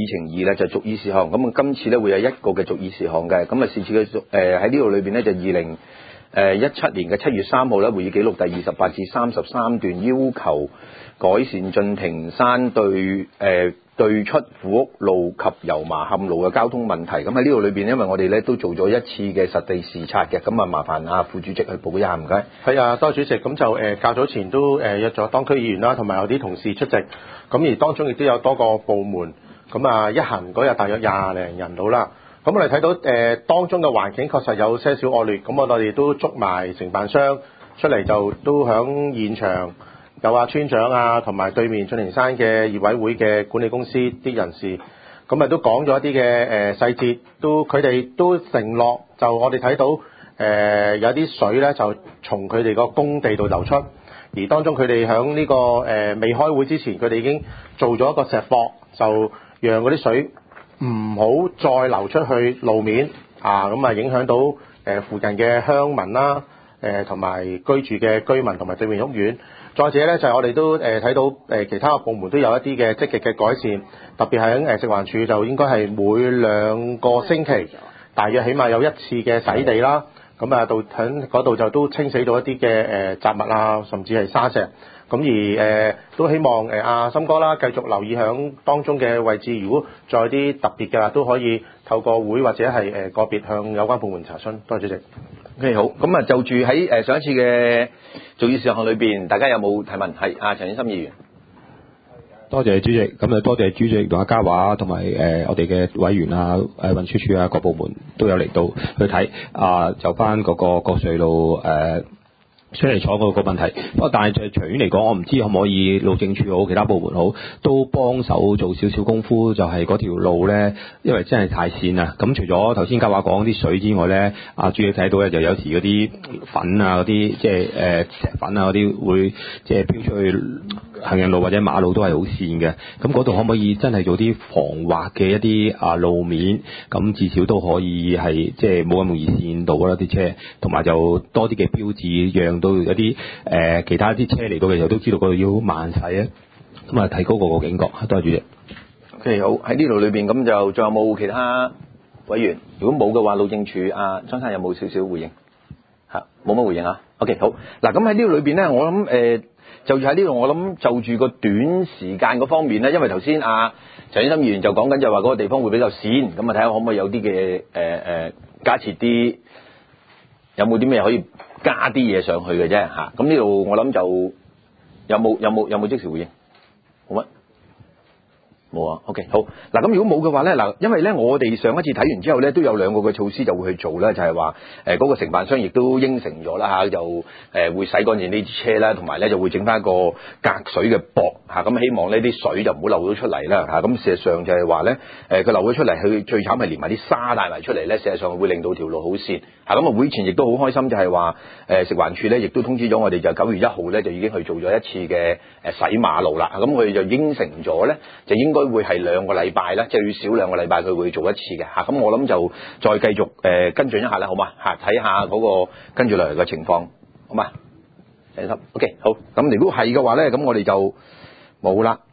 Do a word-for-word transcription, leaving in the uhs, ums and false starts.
情二咧就續議事項，咁啊今次咧會有一個嘅續議事項嘅，咁啊是次嘅續誒喺呢度裏邊咧就二零誒一七年嘅七月三號咧會議記錄第二十八至三十三段要求改善進庭山對誒。呃對出虎屋路及油麻坎路嘅交通問題，咁喺呢度裏邊，因為我哋咧都做咗一次嘅實地視察嘅，咁啊麻煩阿副主席去報一下，唔該。 係啊，多謝主席。咁就誒、呃、較早前都誒、呃、約咗當區議員啦，同埋有啲同事出席，咁而當中亦都有多個部門，咁啊一行嗰日大約廿零人到啦。咁我哋睇到誒、呃、當中嘅環境確實有些少惡劣，咁我哋都捉埋承辦商出嚟，就都響現場。有啊村長啊，同埋對面進庭山嘅業委會嘅管理公司啲人士，咁啊都講咗一啲嘅誒細節，都佢哋都承諾，就我哋睇到誒、呃、有啲水咧就從佢哋個工地度流出，而當中佢哋響呢個誒、呃、未開會之前，佢哋已經做咗一個石壆，就讓嗰啲水唔好再流出去路面啊，咁啊影響到誒、呃、附近嘅鄉民啦，誒同埋居住嘅居民同埋對面屋苑。再者咧，就係、是、我哋都誒睇、呃、到誒、呃、其他嘅部門都有一啲嘅積極嘅改善，特別係喺誒食環署就應該係每兩個星期，大約起碼有一次嘅洗地啦。咁啊，到喺嗰度就都清洗到一啲嘅誒雜物啊，甚至係沙石。咁而誒、呃、都希望誒阿森哥啦，繼續留意響當中嘅位置。如果再有啲特別嘅，都可以透過會或者係誒個別向有關部門查詢。多謝主席。 OK 好，咁啊就住喺誒上一次嘅續議事項裏邊，大家有冇提問？係啊，陳琛琛議員。 多謝主席，咁啊多謝主席同阿嘉華同埋誒我哋嘅委員啊、誒運輸署啊各部門都有嚟到去睇啊，就翻嗰個國瑞路誒。呃出嚟坐嗰個問題，不過但係就長遠嚟講，我唔知可唔可以路政署好，其他部門好，都幫手做少少功夫，就係嗰條路咧，因為真係太跣啦。咁除咗頭先嘉華講啲水之外咧，阿主席睇到咧就有時嗰啲粉啊、嗰啲即係誒石粉啊嗰啲會即係飄出去行人路或者馬路都係好跣嘅。咁嗰度可唔可以真係做啲防滑嘅一啲啊路面？咁至少都可以係即係冇咁容易跣到啦啲車，同埋就多啲嘅標誌讓到有啲誒、呃、其他啲車嚟到嘅時候都知道嗰度要慢駛啊，咁啊提高個個警覺。多謝主席。 OK 好，喺呢度裏邊咁就仲有冇其他委員？如果冇嘅話，路政署阿張生有冇少少回應？嚇，冇乜回應啊。OK 好，嗱咁喺呢度裏邊咧，我諗誒、呃、就喺呢度，我諗就住個短時間嗰方面咧，因為頭先阿陳琛琛議員就講緊就話嗰個地方會比較跣，咁啊睇下可唔可以有啲嘅誒誒加設啲，有冇啲咩可以加啲嘢上去嘅啫嚇，咁呢度我諗就有冇有冇有冇即時回應？冇乜，冇啊。OK 好，嗱咁如果冇嘅話咧，嗱因為咧我哋上一次睇完之後咧，都有兩個嘅措施就會去做啦，就係話誒嗰個承辦商亦都應承咗啦嚇，就誒、呃、會洗乾淨呢啲車啦，同埋咧就會整翻個隔水嘅膊嚇，咁、啊、希望呢啲水就唔好漏咗出嚟啦嚇。咁、啊、事實上就係話咧誒佢漏咗出嚟，佢最慘係連埋啲沙帶埋出嚟咧，事實上會令到條路好跣。嚇咁啊！會前亦都好開心，就係話誒食環署咧，亦都通知咗我哋，就九月一號咧就已經去做咗一次嘅誒洗馬路啦。咁佢就應承咗咧，就應該會係兩個禮拜啦，最少兩個禮拜佢會做一次嘅嚇。咁我諗就再繼續誒、呃、跟進一下啦，好嘛嚇？睇下嗰個跟住落嚟嘅情況，好嘛？陳生 ，OK 好。咁如果係嘅話咧，咁我哋就冇啦。